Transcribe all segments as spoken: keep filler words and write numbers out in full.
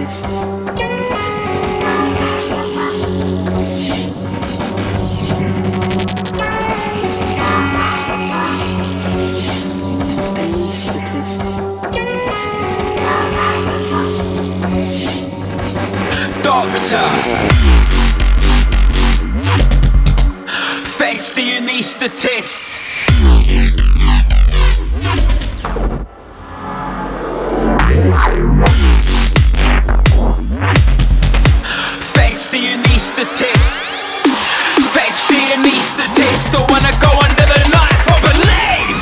Doctor, fetch the anaesthetist. Fetch the anaesthetist. Fetch the anaesthetist. Don't wanna go under the knife or believe.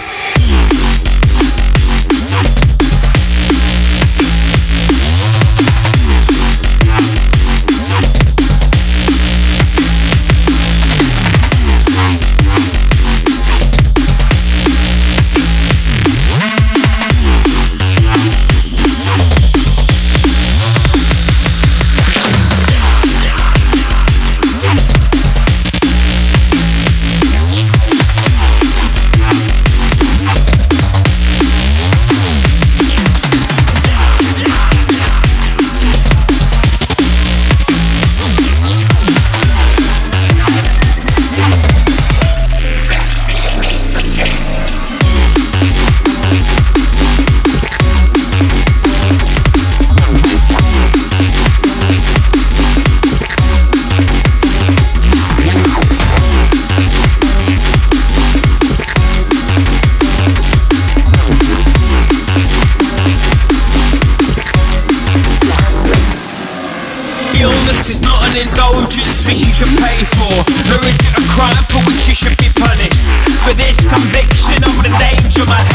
Illness is not an indulgence which you should pay for, nor is it a crime for which you should be punished. For this conviction I'm the danger man